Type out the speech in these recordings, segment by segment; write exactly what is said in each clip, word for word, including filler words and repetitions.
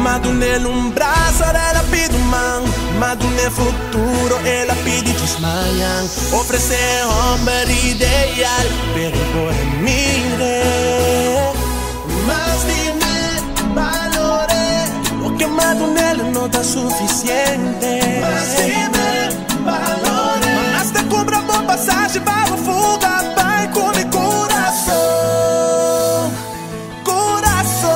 Mas num braço ela pide man, mas no futuro ela pede desmanhar. Oferecer homem ideal, pero por mire. Mas dime, valore, o que mando nele não tá suficiente. Mas dime, valore, mas te compra boa passagem para o fuga, vai com meu coração, coração.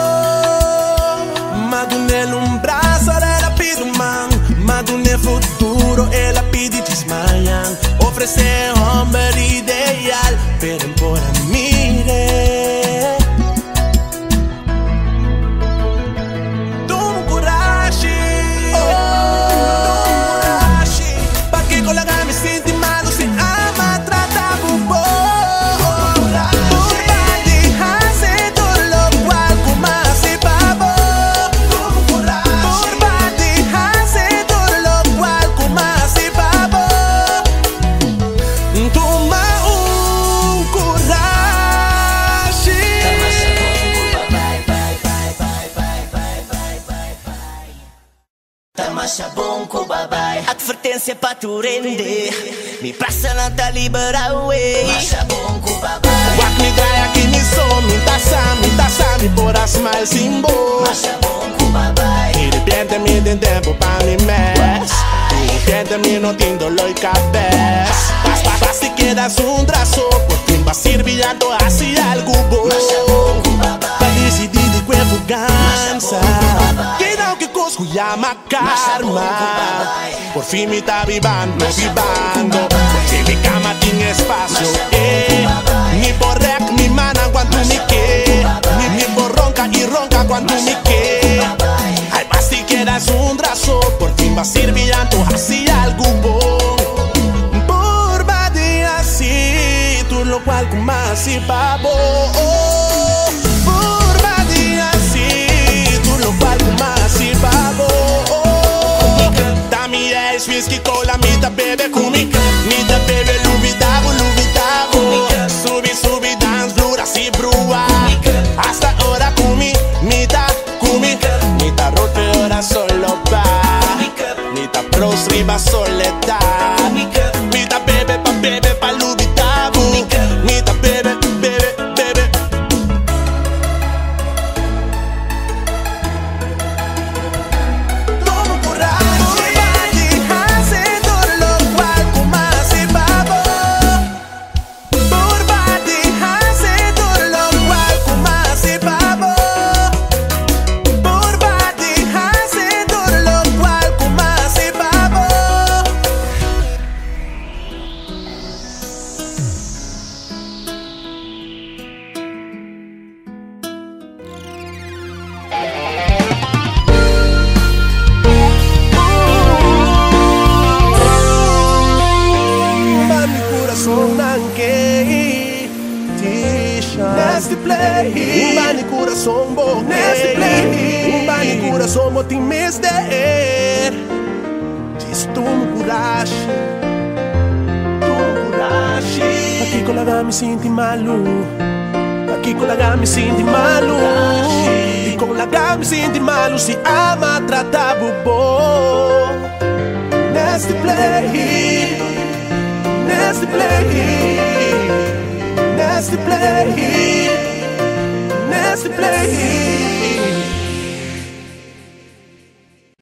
Mando nele um braço, ela pede man, mando no futuro ela pede desmanhar. Oferecer homem ideal, pero por mire. Advertência pra tu render, me passa não tá liberal, ué. Marcha bom com babai. Wak me ganha que me som, me taça, me taça, me por as mais simbol. Marcha bom com babai. E de repente me tem tempo pra me mes. E de repente me não tem dolor e cabeça. Basta, basta que quedas um traço, por fim vai servir a tu assim algo bom. Marcha bom com babai. Pra decidir de que é fugança. Que não que cosco llama karma. Por fin me está vivando, vivando. Porque mi cama tiene espacio, eh. Mi borrec, mi mana cuando me que. Mi, mi borronca y ronca cuando me que. Ay, más si quieras un brazo, por fin va a servir así algo bon. Por body así, tú lo cual con más y babo. Por body así, tú lo cual con más y babo. Whisky, cola, mita, bebe, kumi. Mita, bebe, lubidabo, lubidabo. Subi, subi, dance, blura, si brua. Hasta ahora, kumi, mita, kumi. Mita, rote, ora, solo va. Mita, pros, riba, soledad. Mita, bebe, pa, bebe, pa, lubidabo. Mita, bebe, bebe, bebe. Tomo coraje. Nasty play, um bani coração bom. Nasty play, um bani coração bom. Tem mister. Diz tu coragem, tu coragem. Aqui com la me sinto malu, aqui com la me sinto malu. E com la me sinto malu se ama tratar bom. Nasty play, nasty play. Nasty play, nasty play.